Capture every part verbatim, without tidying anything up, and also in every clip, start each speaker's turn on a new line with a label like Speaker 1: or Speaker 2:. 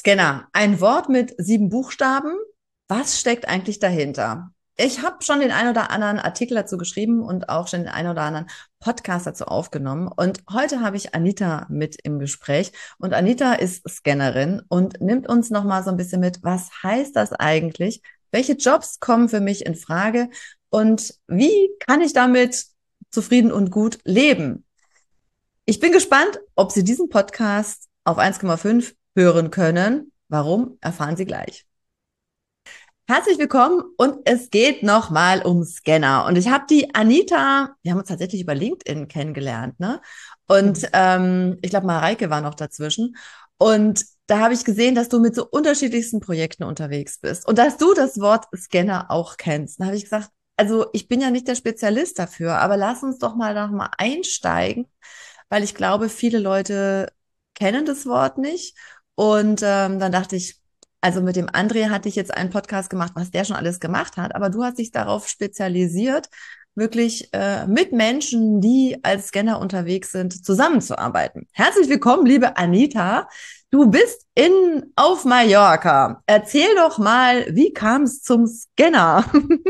Speaker 1: Scanner, ein Wort mit sieben Buchstaben. Was steckt eigentlich dahinter? Ich habe schon den ein oder anderen Artikel dazu geschrieben und auch schon den ein oder anderen Podcast dazu aufgenommen. Und heute habe ich Anita mit im Gespräch. Und Anita ist Scannerin und nimmt uns nochmal so ein bisschen mit, was heißt das eigentlich? Welche Jobs kommen für mich in Frage? Und wie kann ich damit zufrieden und gut leben? Ich bin gespannt, ob Sie diesen Podcast auf eins Komma fünf hören können. Warum, erfahren Sie gleich. Herzlich willkommen und es geht nochmal um Scanner. Und ich habe die Anita, wir haben uns tatsächlich über LinkedIn kennengelernt, ne? Und
Speaker 2: Mhm.
Speaker 1: ähm, ich glaube, Mareike war noch dazwischen. Und da habe ich gesehen, dass du mit so unterschiedlichsten Projekten unterwegs bist und dass du das Wort Scanner auch kennst. Da habe ich gesagt, also ich bin ja nicht der Spezialist dafür, aber lass uns doch mal noch mal einsteigen, weil ich glaube, viele Leute kennen das Wort nicht. Und ähm, dann dachte ich, also mit dem André hatte ich jetzt einen Podcast gemacht, was der schon alles gemacht hat, aber du hast dich darauf spezialisiert, wirklich äh, mit Menschen, die als Scanner unterwegs sind, zusammenzuarbeiten. Herzlich willkommen, liebe Anita. Du bist in auf Mallorca. Erzähl doch mal, wie kam es zum Scanner?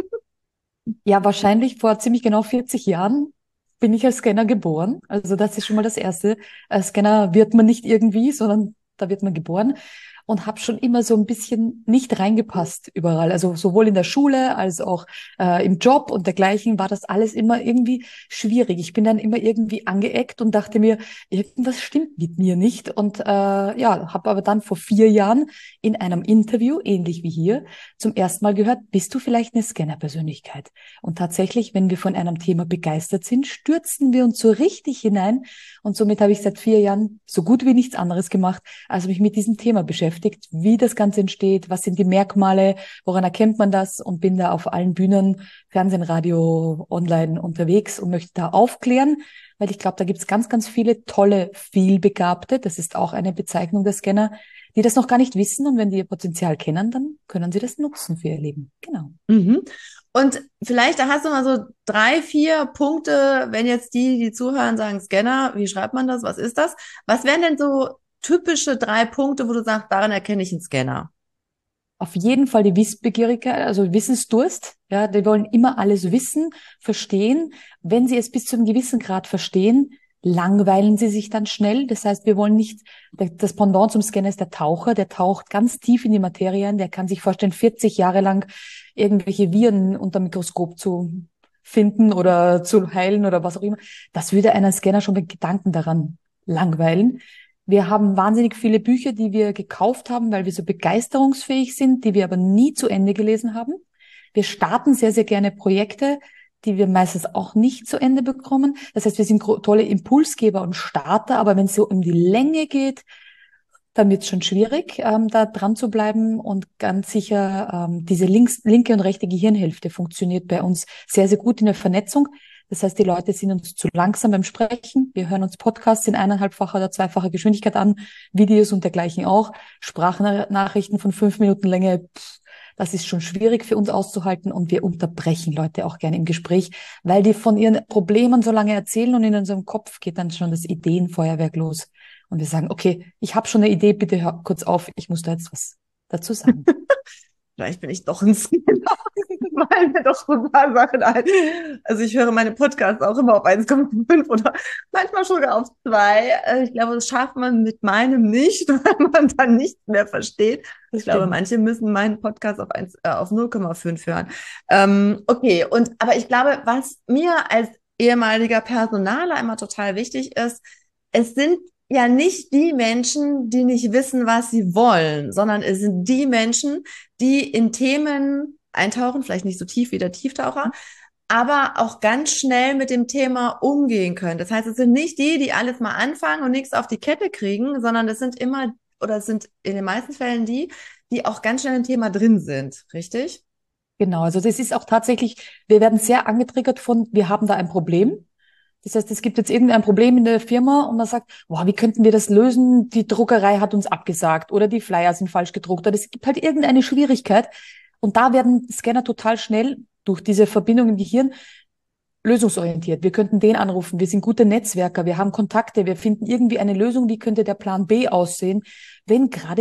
Speaker 2: Ja, wahrscheinlich vor ziemlich genau vierzig Jahren bin ich als Scanner geboren. Also das ist schon mal das Erste. Als Scanner wird man nicht irgendwie, sondern da wird man geboren. Und habe schon immer so ein bisschen nicht reingepasst überall. Also sowohl in der Schule als auch äh, im Job und dergleichen war das alles immer irgendwie schwierig. Ich bin dann immer irgendwie angeeckt und dachte mir, irgendwas stimmt mit mir nicht. Und äh, ja, habe aber dann vor vier Jahren in einem Interview, ähnlich wie hier, zum ersten Mal gehört, bist du vielleicht eine Scanner-Persönlichkeit? Und tatsächlich, wenn wir von einem Thema begeistert sind, stürzen wir uns so richtig hinein. Und somit habe ich seit vier Jahren so gut wie nichts anderes gemacht, als mich mit diesem Thema beschäftigt, wie das Ganze entsteht, was sind die Merkmale, woran erkennt man das und bin da auf allen Bühnen, Fernsehen, Radio, online unterwegs und möchte da aufklären, weil ich glaube, da gibt es ganz, ganz viele tolle, vielbegabte, das ist auch eine Bezeichnung der Scanner, die das noch gar nicht wissen und wenn die ihr Potenzial kennen, dann können sie das nutzen für ihr Leben. Genau.
Speaker 1: Mhm. Und vielleicht da hast du mal so drei, vier Punkte, wenn jetzt die, die zuhören, sagen Scanner, wie schreibt man das? Was ist das? Was wären denn so typische drei Punkte, wo du sagst, daran erkenne ich einen Scanner?
Speaker 2: Auf jeden Fall die Wissbegierigkeit, also Wissensdurst. Ja, die wollen immer alles wissen, verstehen. Wenn sie es bis zu einem gewissen Grad verstehen, langweilen sie sich dann schnell. Das heißt, wir wollen nicht, das Pendant zum Scanner ist der Taucher, der taucht ganz tief in die Materie ein, der kann sich vorstellen, vierzig Jahre lang irgendwelche Viren unter dem Mikroskop zu finden oder zu heilen oder was auch immer. Das würde einen Scanner schon mit Gedanken daran langweilen. Wir haben wahnsinnig viele Bücher, die wir gekauft haben, weil wir so begeisterungsfähig sind, die wir aber nie zu Ende gelesen haben. Wir starten sehr, sehr gerne Projekte, die wir meistens auch nicht zu Ende bekommen. Das heißt, wir sind tolle Impulsgeber und Starter, aber wenn es so um die Länge geht, dann wird es schon schwierig, ähm, da dran zu bleiben. Und ganz sicher, ähm, diese links, linke und rechte Gehirnhälfte funktioniert bei uns sehr, sehr gut in der Vernetzung. Das heißt, die Leute sind uns zu langsam beim Sprechen. Wir hören uns Podcasts in eineinhalbfacher oder zweifacher Geschwindigkeit an, Videos und dergleichen auch. Sprachnachrichten von fünf Minuten Länge, pff, das ist schon schwierig für uns auszuhalten. Und wir unterbrechen Leute auch gerne im Gespräch, weil die von ihren Problemen so lange erzählen und in unserem Kopf geht dann schon das Ideenfeuerwerk los. Und wir sagen, okay, ich habe schon eine Idee, bitte hör kurz auf, ich muss da jetzt was dazu sagen.
Speaker 1: Vielleicht bin ich doch ein Scanner. Fallen mir doch so ein paar Sachen ein. Also ich höre meine Podcasts auch immer auf eins Komma fünf oder manchmal sogar auf zwei. Äh, Ich glaube, das schafft man mit meinem nicht, weil man dann nichts mehr versteht. Ich
Speaker 2: Das
Speaker 1: glaube,
Speaker 2: stimmt.
Speaker 1: manche müssen meinen Podcast auf eins, äh, auf null Komma fünf hören. Ähm, okay, und aber ich glaube, was mir als ehemaliger Personaler immer total wichtig ist, es sind ja nicht die Menschen, die nicht wissen, was sie wollen, sondern es sind die Menschen, die in Themen eintauchen, vielleicht nicht so tief wie der Tieftaucher, aber auch ganz schnell mit dem Thema umgehen können. Das heißt, es sind nicht die, die alles mal anfangen und nichts auf die Kette kriegen, sondern es sind immer, oder es sind in den meisten Fällen die, die auch ganz schnell im Thema drin sind, richtig?
Speaker 2: Genau, also das ist auch tatsächlich, wir werden sehr angetriggert von, wir haben da ein Problem. Das heißt, es gibt jetzt irgendein Problem in der Firma und man sagt, boah, wie könnten wir das lösen? Die Druckerei hat uns abgesagt oder die Flyer sind falsch gedruckt oder es gibt halt irgendeine Schwierigkeit. Und da werden Scanner total schnell durch diese Verbindung im Gehirn lösungsorientiert. Wir könnten den anrufen. Wir sind gute Netzwerker. Wir haben Kontakte. Wir finden irgendwie eine Lösung. Wie könnte der Plan B aussehen, wenn gerade die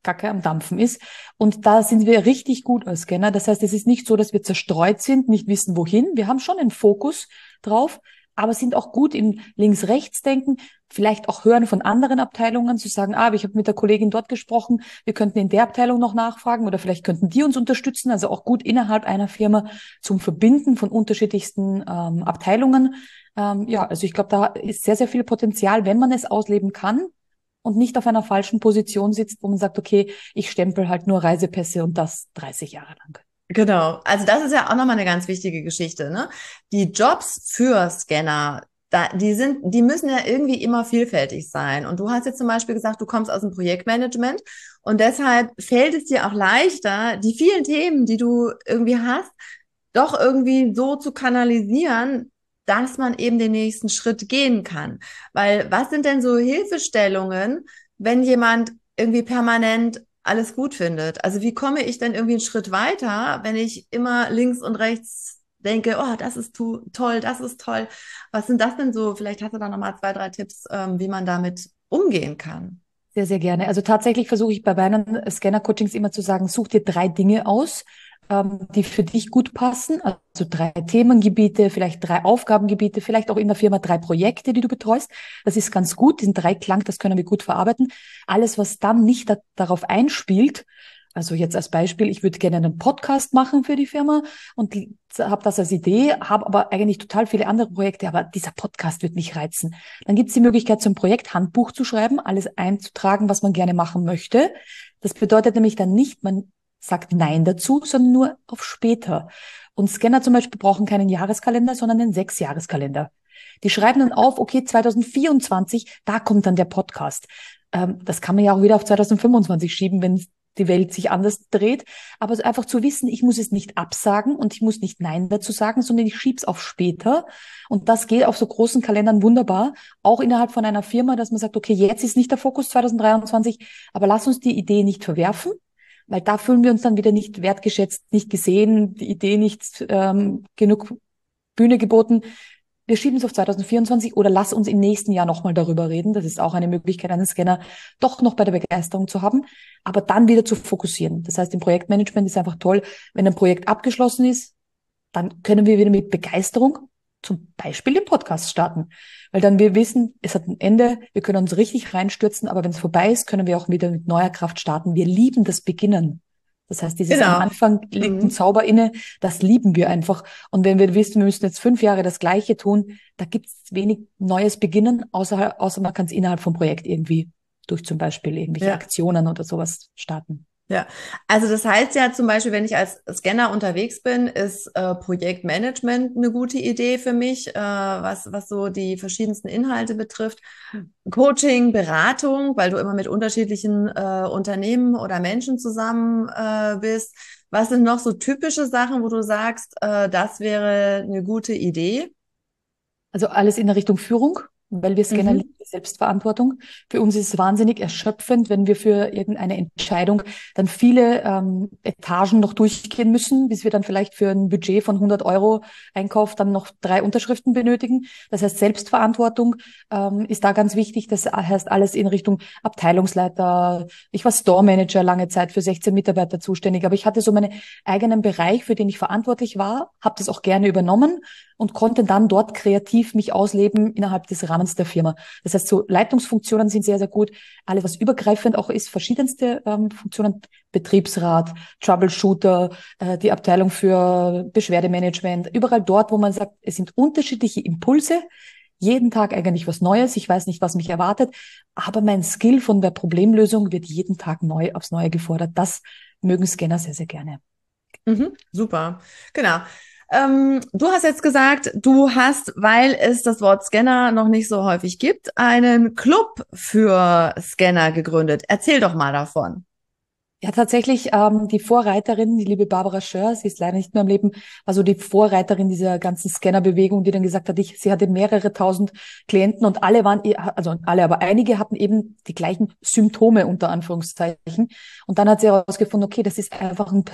Speaker 2: Kacke am Dampfen ist. Und da sind wir richtig gut als Scanner. Das heißt, es ist nicht so, dass wir zerstreut sind, nicht wissen, wohin. Wir haben schon einen Fokus drauf, aber sind auch gut im Links-Rechts-Denken, vielleicht auch hören von anderen Abteilungen, zu sagen, ah, ich habe mit der Kollegin dort gesprochen, wir könnten in der Abteilung noch nachfragen oder vielleicht könnten die uns unterstützen. Also auch gut innerhalb einer Firma zum Verbinden von unterschiedlichsten ähm, Abteilungen. Ähm, ja, also ich glaube, da ist sehr, sehr viel Potenzial, wenn man es ausleben kann und nicht auf einer falschen Position sitzt, wo man sagt, okay, ich stempel halt nur Reisepässe und das dreißig Jahre lang.
Speaker 1: Genau, also das ist ja auch nochmal eine ganz wichtige Geschichte, ne? Die Jobs für Scanner, da, die sind, die müssen ja irgendwie immer vielfältig sein. Und du hast jetzt zum Beispiel gesagt, du kommst aus dem Projektmanagement und deshalb fällt es dir auch leichter, die vielen Themen, die du irgendwie hast, doch irgendwie so zu kanalisieren, dass man eben den nächsten Schritt gehen kann. Weil was sind denn so Hilfestellungen, wenn jemand irgendwie permanent alles gut findet? Also wie komme ich denn irgendwie einen Schritt weiter, wenn ich immer links und rechts denke, oh, das ist to toll, das ist toll. Was sind das denn so? Vielleicht hast du da nochmal zwei, drei Tipps, ähm, wie man damit umgehen kann.
Speaker 2: Sehr, sehr gerne. Also tatsächlich versuche ich bei meinen Scanner-Coachings immer zu sagen, such dir drei Dinge aus, ähm, die für dich gut passen. Also drei Themengebiete, vielleicht drei Aufgabengebiete, vielleicht auch in der Firma drei Projekte, die du betreust. Das ist ganz gut. Diesen Dreiklang, das können wir gut verarbeiten. Alles, was dann nicht da, darauf einspielt, also jetzt als Beispiel, ich würde gerne einen Podcast machen für die Firma und habe das als Idee, habe aber eigentlich total viele andere Projekte, aber dieser Podcast wird mich reizen. Dann gibt es die Möglichkeit, so ein Projekthandbuch zu schreiben, alles einzutragen, was man gerne machen möchte. Das bedeutet nämlich dann nicht, man sagt Nein dazu, sondern nur auf später. Und Scanner zum Beispiel brauchen keinen Jahreskalender, sondern einen Sechsjahreskalender. Die schreiben dann auf, okay, zwanzig vierundzwanzig, da kommt dann der Podcast. Ähm, das kann man ja auch wieder auf zwanzig fünfundzwanzig schieben, wenn die Welt sich anders dreht, aber einfach zu wissen, ich muss es nicht absagen und ich muss nicht Nein dazu sagen, sondern ich schieb's auf später und das geht auf so großen Kalendern wunderbar, auch innerhalb von einer Firma, dass man sagt, okay, jetzt ist nicht der Fokus zwanzig dreiundzwanzig, aber lass uns die Idee nicht verwerfen, weil da fühlen wir uns dann wieder nicht wertgeschätzt, nicht gesehen, die Idee nicht ähm, genug Bühne geboten. Wir schieben es auf zwanzig vierundzwanzig oder lass uns im nächsten Jahr nochmal darüber reden. Das ist auch eine Möglichkeit, einen Scanner doch noch bei der Begeisterung zu haben, aber dann wieder zu fokussieren. Das heißt, im Projektmanagement ist einfach toll, wenn ein Projekt abgeschlossen ist, dann können wir wieder mit Begeisterung zum Beispiel den Podcast starten. Weil dann wir wissen, es hat ein Ende, wir können uns richtig reinstürzen, aber wenn es vorbei ist, können wir auch wieder mit neuer Kraft starten. Wir lieben das Beginnen. Das heißt, dieses
Speaker 1: Genau.
Speaker 2: am Anfang liegt
Speaker 1: Mhm.
Speaker 2: ein Zauber inne, das lieben wir einfach. Und wenn wir wissen, wir müssen jetzt fünf Jahre das Gleiche tun, da gibt es wenig Neues beginnen, außer, außer man kann es innerhalb vom Projekt irgendwie durch zum Beispiel irgendwelche
Speaker 1: Ja.
Speaker 2: Aktionen oder sowas starten.
Speaker 1: Ja, also das heißt ja zum Beispiel, wenn ich als Scanner unterwegs bin, ist äh, Projektmanagement eine gute Idee für mich, äh, was, was so die verschiedensten Inhalte betrifft. Coaching, Beratung, weil du immer mit unterschiedlichen äh, Unternehmen oder Menschen zusammen äh, bist. Was sind noch so typische Sachen, wo du sagst, äh, das wäre eine gute Idee?
Speaker 2: Also alles in der Richtung Führung, weil wir Scanner
Speaker 1: Mhm.
Speaker 2: lieben die Selbstverantwortung. Für uns ist es wahnsinnig erschöpfend, wenn wir für irgendeine Entscheidung dann viele ähm, Etagen noch durchgehen müssen, bis wir dann vielleicht für ein Budget von hundert Euro Einkauf dann noch drei Unterschriften benötigen. Das heißt, Selbstverantwortung ähm, ist da ganz wichtig. Das heißt alles in Richtung Abteilungsleiter. Ich war Store Manager lange Zeit für sechzehn Mitarbeiter zuständig, aber ich hatte so meinen eigenen Bereich, für den ich verantwortlich war, habe das auch gerne übernommen und konnte dann dort kreativ mich ausleben innerhalb des Rahmens der Firma. Das heißt, so Leitungsfunktionen sind sehr, sehr gut. Alles, was übergreifend auch ist, verschiedenste ähm, Funktionen, Betriebsrat, Troubleshooter, äh, die Abteilung für Beschwerdemanagement, überall dort, wo man sagt, es sind unterschiedliche Impulse, jeden Tag eigentlich was Neues, ich weiß nicht, was mich erwartet, aber mein Skill von der Problemlösung wird jeden Tag neu aufs Neue gefordert. Das mögen Scanner sehr, sehr gerne.
Speaker 1: Mhm, super, genau. Ähm, du hast jetzt gesagt, du hast, weil es das Wort Scanner noch nicht so häufig gibt, einen Club für Scanner gegründet. Erzähl doch mal davon.
Speaker 2: Ja, tatsächlich, ähm, die Vorreiterin, die liebe Barbara Schör, sie ist leider nicht mehr am Leben, also die Vorreiterin dieser ganzen Scannerbewegung, die dann gesagt hat, ich, sie hatte mehrere tausend Klienten und alle waren, also alle, aber einige hatten eben die gleichen Symptome unter Anführungszeichen. Und dann hat sie herausgefunden, okay, das ist einfach ein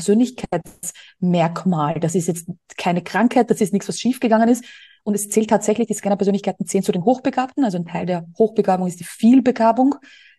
Speaker 2: Persönlichkeitsmerkmal. Das ist jetzt keine Krankheit, das ist nichts, was schiefgegangen ist. Und es zählt tatsächlich, die Scanner-Persönlichkeiten zählen zu den Hochbegabten. Also ein Teil der Hochbegabung ist die Vielbegabung.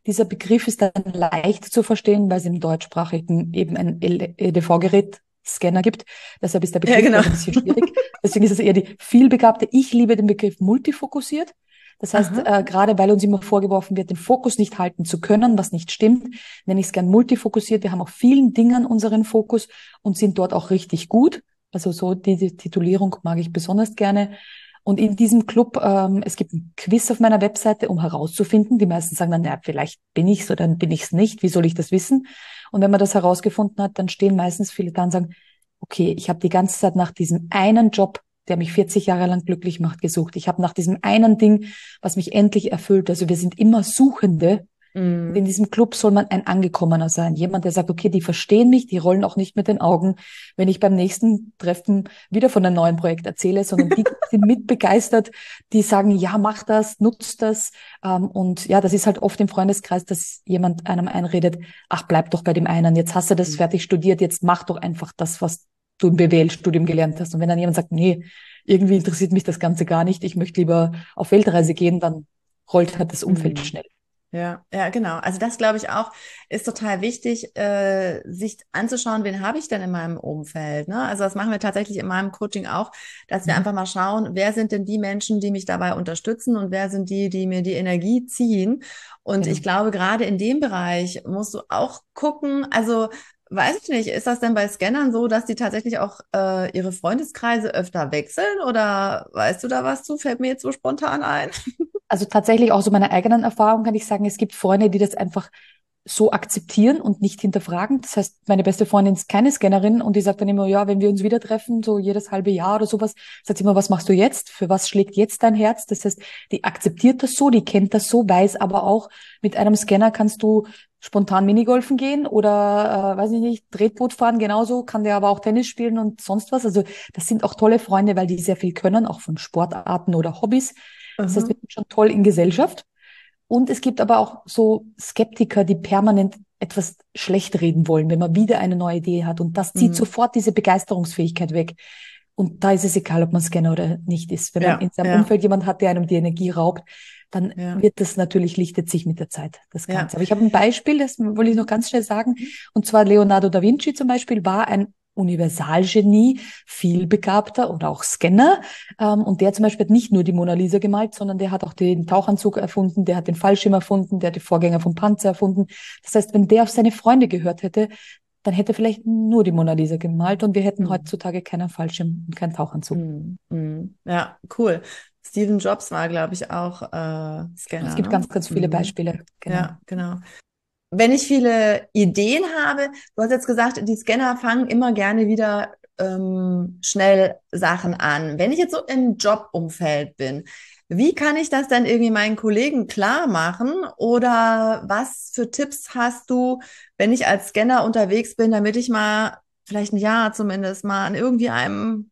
Speaker 2: Dieser Begriff ist dann leicht zu verstehen, weil es im deutschsprachigen eben ein E D V-Gerät Scanner gibt. Deshalb ist der Begriff
Speaker 1: Ja, genau.
Speaker 2: ein bisschen schwierig. Deswegen ist es eher die vielbegabte. Ich liebe den Begriff multifokussiert. Das heißt, äh, gerade weil uns immer vorgeworfen wird, den Fokus nicht halten zu können, was nicht stimmt, nenne ich es gern multifokussiert. Wir haben auf vielen Dingen unseren Fokus und sind dort auch richtig gut. Also so diese Titulierung mag ich besonders gerne. Und in diesem Club, ähm, es gibt ein Quiz auf meiner Webseite, um herauszufinden. Die meisten sagen dann, ja, vielleicht bin ich's oder dann bin ich's nicht. Wie soll ich das wissen? Und wenn man das herausgefunden hat, dann stehen meistens viele da und sagen, okay, ich habe die ganze Zeit nach diesem einen Job, der mich vierzig Jahre lang glücklich macht, gesucht. Ich habe nach diesem einen Ding, was mich endlich erfüllt. Also wir sind immer Suchende. Und in diesem Club soll man ein Angekommener sein. Jemand, der sagt, okay, die verstehen mich, die rollen auch nicht mit den Augen, wenn ich beim nächsten Treffen wieder von einem neuen Projekt erzähle, sondern die sind mitbegeistert, die sagen, ja, mach das, nutz das. Und ja, das ist halt oft im Freundeskreis, dass jemand einem einredet, ach, bleib doch bei dem einen, jetzt hast du das fertig studiert, jetzt mach doch einfach das, was du im B W L-Studium gelernt hast. Und wenn dann jemand sagt, nee, irgendwie interessiert mich das Ganze gar nicht, ich möchte lieber auf Weltreise gehen, dann rollt halt das Umfeld
Speaker 1: Mhm.
Speaker 2: schnell.
Speaker 1: Ja, ja, genau. Also das glaube ich auch, ist total wichtig, äh, sich anzuschauen, wen habe ich denn in meinem Umfeld, ne? Also das machen wir tatsächlich in meinem Coaching auch, dass wir
Speaker 2: Mhm.
Speaker 1: einfach mal schauen, wer sind denn die Menschen, die mich dabei unterstützen und wer sind die, die mir die Energie ziehen. Und
Speaker 2: Genau.
Speaker 1: ich glaube, gerade in dem Bereich musst du auch gucken, also weiß ich nicht, ist das denn bei Scannern so, dass die tatsächlich auch äh, ihre Freundeskreise öfter wechseln oder weißt du da was zu? Fällt mir jetzt so spontan ein.
Speaker 2: Also tatsächlich auch so meiner eigenen Erfahrung kann ich sagen, es gibt Freunde, die das einfach so akzeptieren und nicht hinterfragen. Das heißt, meine beste Freundin ist keine Scannerin und die sagt dann immer, ja, wenn wir uns wieder treffen, so jedes halbe Jahr oder sowas, sagt sie immer, was machst du jetzt? Für was schlägt jetzt dein Herz? Das heißt, die akzeptiert das so, die kennt das so, weiß aber auch, mit einem Scanner kannst du spontan Minigolfen gehen oder, äh, weiß ich nicht, Tretboot fahren genauso, kann der aber auch Tennis spielen und sonst was. Also das sind auch tolle Freunde, weil die sehr viel können, auch von Sportarten oder Hobbys. Das heißt, wir
Speaker 1: Mhm.
Speaker 2: sind schon toll in Gesellschaft. Und es gibt aber auch so Skeptiker, die permanent etwas schlecht reden wollen, wenn man wieder eine neue Idee hat. Und das zieht
Speaker 1: Mhm.
Speaker 2: sofort diese Begeisterungsfähigkeit weg. Und da ist es egal, ob man Scanner oder nicht ist. Wenn man
Speaker 1: Ja,
Speaker 2: in seinem
Speaker 1: ja,
Speaker 2: Umfeld jemand hat, der einem die Energie raubt, dann
Speaker 1: ja,
Speaker 2: wird das natürlich, lichtet sich mit der Zeit, das
Speaker 1: ja.
Speaker 2: Ganze. Aber ich habe ein Beispiel, das wollte ich noch ganz schnell sagen. Und zwar Leonardo da Vinci zum Beispiel war ein Universalgenie, vielbegabter oder auch Scanner. Ähm, und der zum Beispiel hat nicht nur die Mona Lisa gemalt, sondern der hat auch den Tauchanzug erfunden, der hat den Fallschirm erfunden, der hat die Vorgänger vom Panzer erfunden. Das heißt, wenn der auf seine Freunde gehört hätte, dann hätte er vielleicht nur die Mona Lisa gemalt und wir hätten
Speaker 1: Mhm.
Speaker 2: heutzutage keinen Fallschirm und keinen Tauchanzug.
Speaker 1: Mhm. Mhm. Ja, cool. Steve Jobs war, glaube ich, auch äh,
Speaker 2: Es
Speaker 1: Scanner,
Speaker 2: gibt
Speaker 1: ne?
Speaker 2: ganz, ganz viele
Speaker 1: Mhm.
Speaker 2: Beispiele. Genau.
Speaker 1: Ja, genau. Wenn ich viele Ideen habe, du hast jetzt gesagt, die Scanner fangen immer gerne wieder ähm, schnell Sachen an. Wenn ich jetzt so im Jobumfeld bin, wie kann ich das dann irgendwie meinen Kollegen klar machen? Oder was für Tipps hast du, wenn ich als Scanner unterwegs bin, damit ich mal vielleicht ein Jahr zumindest mal an irgendwie einem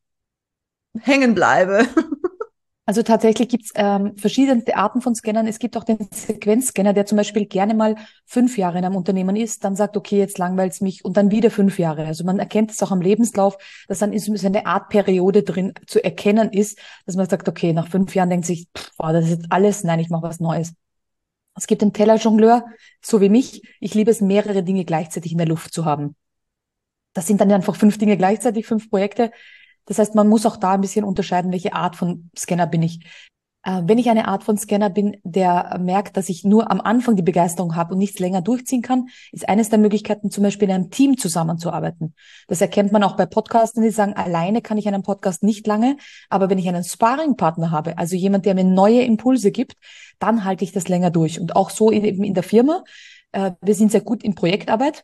Speaker 1: hängen bleibe?
Speaker 2: Also tatsächlich gibt's ähm, verschiedenste Arten von Scannern. Es gibt auch den Sequenzscanner, der zum Beispiel gerne mal fünf Jahre in einem Unternehmen ist, dann sagt, okay, jetzt langweilt's mich und dann wieder fünf Jahre. Also man erkennt es auch am Lebenslauf, dass dann ist so eine Art Periode drin zu erkennen ist, dass man sagt, okay, nach fünf Jahren denkt sich, pff, wow, das ist jetzt alles, nein, ich mache was Neues. Es gibt den Tellerjongleur, so wie mich. Ich liebe es, mehrere Dinge gleichzeitig in der Luft zu haben. Das sind dann einfach fünf Dinge gleichzeitig, fünf Projekte. Das heißt, man muss auch da ein bisschen unterscheiden, welche Art von Scanner bin ich. Äh, wenn ich eine Art von Scanner bin, der merkt, dass ich nur am Anfang die Begeisterung habe und nichts länger durchziehen kann, ist eines der Möglichkeiten, zum Beispiel in einem Team zusammenzuarbeiten. Das erkennt man auch bei Podcastern, die sagen, alleine kann ich einen Podcast nicht lange, aber wenn ich einen Sparringpartner habe, also jemand, der mir neue Impulse gibt, dann halte ich das länger durch. Und auch so eben in der Firma. Äh, wir sind sehr gut in Projektarbeit,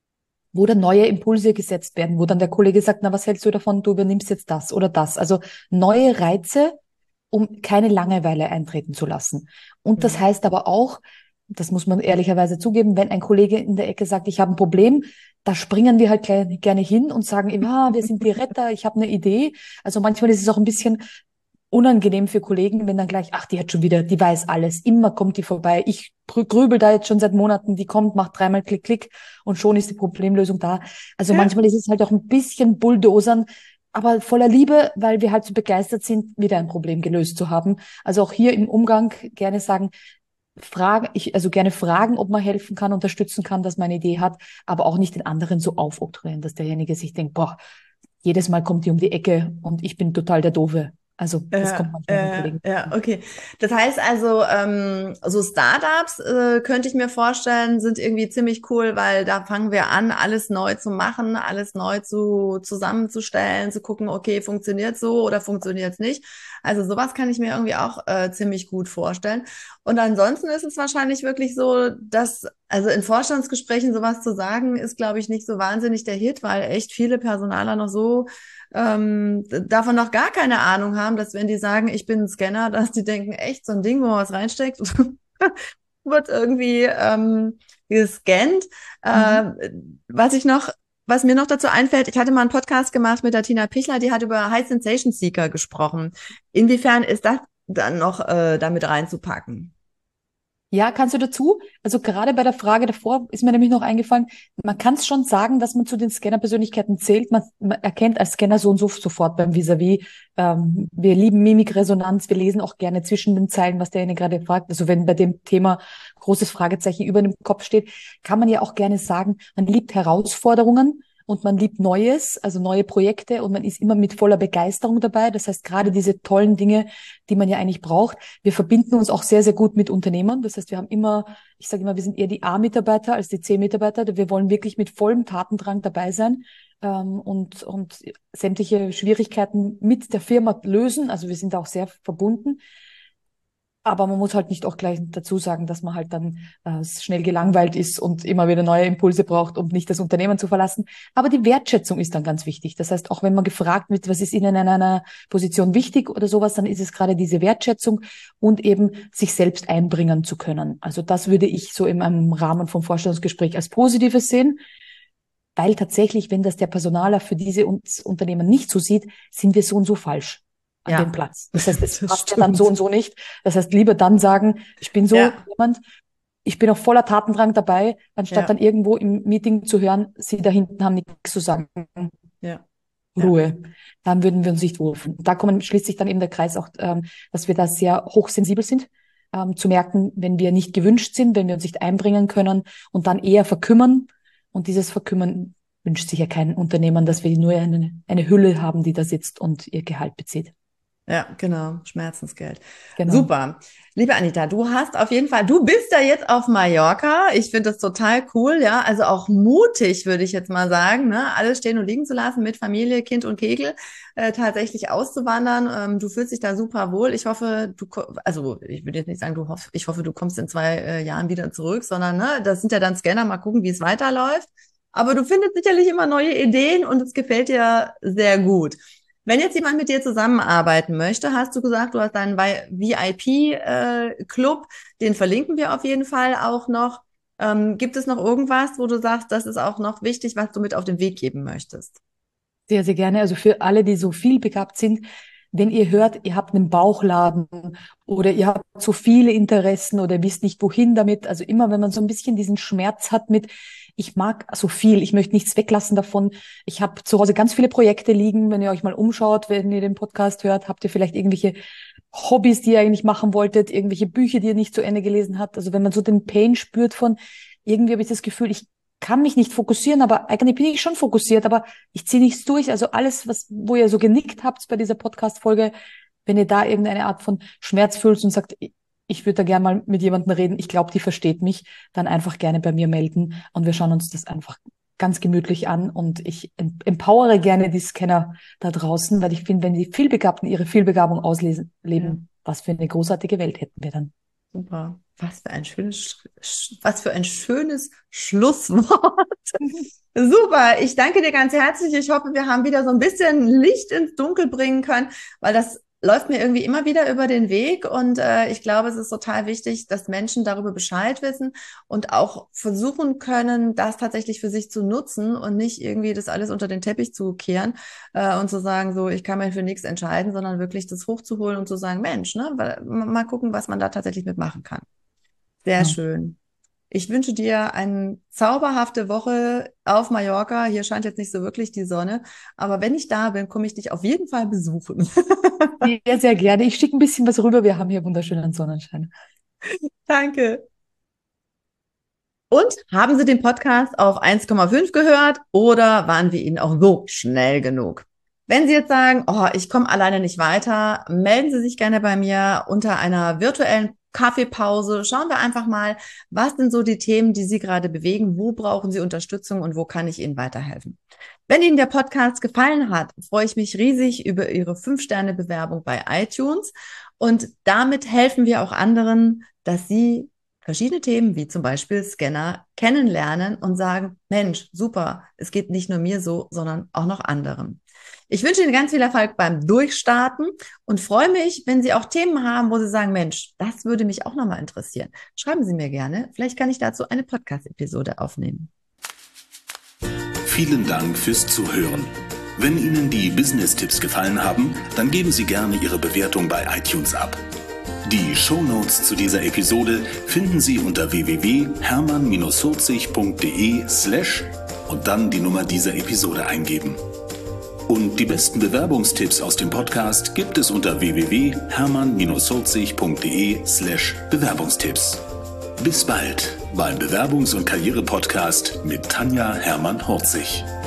Speaker 2: wo dann neue Impulse gesetzt werden, wo dann der Kollege sagt, na, was hältst du davon, du übernimmst jetzt das oder das. Also neue Reize, um keine Langeweile eintreten zu lassen. Und das
Speaker 1: Mhm.
Speaker 2: heißt aber auch, das muss man ehrlicherweise zugeben, wenn ein Kollege in der Ecke sagt, ich habe ein Problem, da springen wir halt gerne hin und sagen, ja, wir sind die Retter, ich habe eine Idee. Also manchmal ist es auch ein bisschen unangenehm für Kollegen, wenn dann gleich, ach, die hat schon wieder, die weiß alles, immer kommt die vorbei. Ich grübel da jetzt schon seit Monaten, die kommt, macht dreimal Klick, Klick und schon ist die Problemlösung da. Also
Speaker 1: Ja.
Speaker 2: manchmal ist es halt auch ein bisschen Bulldozern, aber voller Liebe, weil wir halt so begeistert sind, wieder ein Problem gelöst zu haben. Also auch hier im Umgang gerne sagen, fragen, ich, also gerne fragen, ob man helfen kann, unterstützen kann, dass man eine Idee hat, aber auch nicht den anderen so aufoktroyieren, dass derjenige sich denkt, boah, jedes Mal kommt die um die Ecke und ich bin total der Doofe. Also das kommt
Speaker 1: Ja,
Speaker 2: manchmal von
Speaker 1: äh,
Speaker 2: Kollegen.
Speaker 1: ja, okay. Das heißt also, ähm, so Startups äh, könnte ich mir vorstellen, sind irgendwie ziemlich cool, weil da fangen wir an, alles neu zu machen, alles neu zu zusammenzustellen, zu gucken, okay, funktioniert so oder funktioniert es nicht. Also sowas kann ich mir irgendwie auch äh, ziemlich gut vorstellen. Und ansonsten ist es wahrscheinlich wirklich so, dass, also in Vorstandsgesprächen sowas zu sagen, ist, glaube ich, nicht so wahnsinnig der Hit, weil echt viele Personaler noch so ähm, davon noch gar keine Ahnung haben, dass wenn die sagen, ich bin ein Scanner, dass die denken, echt so ein Ding, wo man was reinsteckt, wird irgendwie ähm, gescannt.
Speaker 2: Mhm.
Speaker 1: Äh, was ich noch, was mir noch dazu einfällt, ich hatte mal einen Podcast gemacht mit der Tina Pichler, die hat über High Sensation Seeker gesprochen. Inwiefern ist das dann noch äh, damit reinzupacken?
Speaker 2: Ja, kannst du dazu? Also gerade bei der Frage davor ist mir nämlich noch eingefallen, man kann es schon sagen, dass man zu den Scanner-Persönlichkeiten zählt. Man, man erkennt als Scanner so und so sofort beim Vis-à-vis. Ähm, wir lieben Mimikresonanz, wir lesen auch gerne zwischen den Zeilen, was derjenige gerade fragt. Also wenn bei dem Thema großes Fragezeichen über dem Kopf steht, kann man ja auch gerne sagen, man liebt Herausforderungen. Und man liebt Neues, also neue Projekte und man ist immer mit voller Begeisterung dabei. Das heißt, gerade diese tollen Dinge, die man ja eigentlich braucht. Wir verbinden uns auch sehr, sehr gut mit Unternehmern. Das heißt, wir haben immer, ich sage immer, wir sind eher die A-Mitarbeiter als die C-Mitarbeiter. Wir wollen wirklich mit vollem Tatendrang dabei sein ähm, und, und sämtliche Schwierigkeiten mit der Firma lösen. Also wir sind auch sehr verbunden. Aber man muss halt nicht auch gleich dazu sagen, dass man halt dann äh, schnell gelangweilt ist und immer wieder neue Impulse braucht, um nicht das Unternehmen zu verlassen. Aber die Wertschätzung ist dann ganz wichtig. Das heißt, auch wenn man gefragt wird, was ist Ihnen in einer Position wichtig oder sowas, dann ist es gerade diese Wertschätzung und eben sich selbst einbringen zu können. Also das würde ich so in einem Rahmen vom Vorstellungsgespräch als Positives sehen. Weil tatsächlich, wenn das der Personaler für diese Unternehmen nicht so sieht, sind wir so und so falsch an dem
Speaker 1: Ja,
Speaker 2: Platz. Das heißt, es
Speaker 1: das
Speaker 2: passt ja dann so
Speaker 1: stimmt.
Speaker 2: und so nicht. Das heißt, lieber dann sagen, ich bin so
Speaker 1: Ja,
Speaker 2: jemand, ich bin auch voller Tatendrang dabei, anstatt dann
Speaker 1: ja,
Speaker 2: irgendwo im Meeting zu hören, Sie da hinten haben nichts zu sagen.
Speaker 1: ja, ja,
Speaker 2: Ruhe. Dann würden wir uns nicht wohlfühlen. Da kommen, schließt sich dann eben der Kreis auch, ähm, dass wir da sehr hochsensibel sind, ähm, zu merken, wenn wir nicht gewünscht sind, wenn wir uns nicht einbringen können und dann eher verkümmern. Und dieses Verkümmern wünscht sich ja kein Unternehmer, dass wir nur eine, eine Hülle haben, die da sitzt und ihr Gehalt bezieht.
Speaker 1: ja, genau, Schmerzensgeld.
Speaker 2: Genau.
Speaker 1: Super. Liebe Anita, du hast auf jeden Fall, du bist ja jetzt auf Mallorca. Ich finde das total cool, ja. Also auch mutig, würde ich jetzt mal sagen, ne? Alles stehen und liegen zu lassen mit Familie, Kind und Kegel, äh, tatsächlich auszuwandern. Ähm, du fühlst dich da super wohl. Ich hoffe, du, ko- also ich würde jetzt nicht sagen, du hoff, ich hoffe, du kommst in zwei äh, Jahren wieder zurück, sondern, ne, das sind ja dann Scanner, mal gucken, wie es weiterläuft. Aber du findest sicherlich immer neue Ideen und es gefällt dir sehr gut. Wenn jetzt jemand mit dir zusammenarbeiten möchte, hast du gesagt, du hast deinen V I P-Club, den verlinken wir auf jeden Fall auch noch. Ähm, gibt es noch irgendwas, wo du sagst, das ist auch noch wichtig, was du mit auf den Weg geben möchtest?
Speaker 2: Sehr, sehr gerne. Also für alle, die so viel begabt sind, wenn ihr hört, ihr habt einen Bauchladen oder ihr habt so viele Interessen oder wisst nicht wohin damit, also immer, wenn man so ein bisschen diesen Schmerz hat mit, ich mag so viel, ich möchte nichts weglassen davon. Ich habe zu Hause ganz viele Projekte liegen. Wenn ihr euch mal umschaut, wenn ihr den Podcast hört, habt ihr vielleicht irgendwelche Hobbys, die ihr eigentlich machen wolltet, irgendwelche Bücher, die ihr nicht zu Ende gelesen habt. Also wenn man so den Pain spürt von, irgendwie habe ich das Gefühl, ich kann mich nicht fokussieren, aber eigentlich bin ich schon fokussiert, aber ich ziehe nichts durch. Also alles, was, wo ihr so genickt habt bei dieser Podcast-Folge, wenn ihr da irgendeine Art von Schmerz fühlt und sagt, ich würde da gerne mal mit jemandem reden, ich glaube, die versteht mich, dann einfach gerne bei mir melden und wir schauen uns das einfach ganz gemütlich an und ich empowere gerne die Scanner da draußen, weil ich finde, wenn die Vielbegabten ihre Vielbegabung ausleben,
Speaker 1: Ja,
Speaker 2: was für eine großartige Welt hätten wir dann.
Speaker 1: super. Was für ein schönes, Sch- was für ein schönes Schlusswort. Super. Ich danke dir ganz herzlich. Ich hoffe, wir haben wieder so ein bisschen Licht ins Dunkel bringen können, weil das läuft mir irgendwie immer wieder über den Weg. Und äh, ich glaube, es ist total wichtig, dass Menschen darüber Bescheid wissen und auch versuchen können, das tatsächlich für sich zu nutzen und nicht irgendwie das alles unter den Teppich zu kehren äh, und zu sagen, so, ich kann mir für nichts entscheiden, sondern wirklich das hochzuholen und zu sagen, Mensch, ne, weil, mal gucken, was man da tatsächlich mitmachen kann. Sehr
Speaker 2: Ja.
Speaker 1: schön. Ich wünsche dir eine zauberhafte Woche auf Mallorca. Hier scheint jetzt nicht so wirklich die Sonne, aber wenn ich da bin, komme ich dich auf jeden Fall besuchen.
Speaker 2: Sehr, sehr gerne. Ich schicke ein bisschen was rüber. Wir haben hier wunderschönen Sonnenschein.
Speaker 1: Danke. Und haben Sie den Podcast auf eins Komma fünf gehört oder waren wir Ihnen auch so schnell genug? Wenn Sie jetzt sagen, oh, ich komme alleine nicht weiter, melden Sie sich gerne bei mir unter einer virtuellen Kaffeepause. Schauen wir einfach mal, was sind so die Themen, die Sie gerade bewegen, wo brauchen Sie Unterstützung und wo kann ich Ihnen weiterhelfen. Wenn Ihnen der Podcast gefallen hat, freue ich mich riesig über Ihre fünf Sterne Bewerbung bei iTunes und damit helfen wir auch anderen, dass sie verschiedene Themen wie zum Beispiel Scanner kennenlernen und sagen, Mensch, super, es geht nicht nur mir so, sondern auch noch anderen. Ich wünsche Ihnen ganz viel Erfolg beim Durchstarten und freue mich, wenn Sie auch Themen haben, wo Sie sagen, Mensch, das würde mich auch nochmal interessieren. Schreiben Sie mir gerne, vielleicht kann ich dazu eine Podcast-Episode aufnehmen.
Speaker 3: Vielen Dank fürs Zuhören. Wenn Ihnen die Business-Tipps gefallen haben, dann geben Sie gerne Ihre Bewertung bei iTunes ab. Die Shownotes zu dieser Episode finden Sie unter w w w punkt hermann vierzig punkt de slash und dann die Nummer dieser Episode eingeben. Und die besten Bewerbungstipps aus dem Podcast gibt es unter w w w punkt hermann vierzig punkt de slash Bewerbungstipps. Bis bald beim Bewerbungs- und Karriere-Podcast mit Tanja Hermann-Horzig.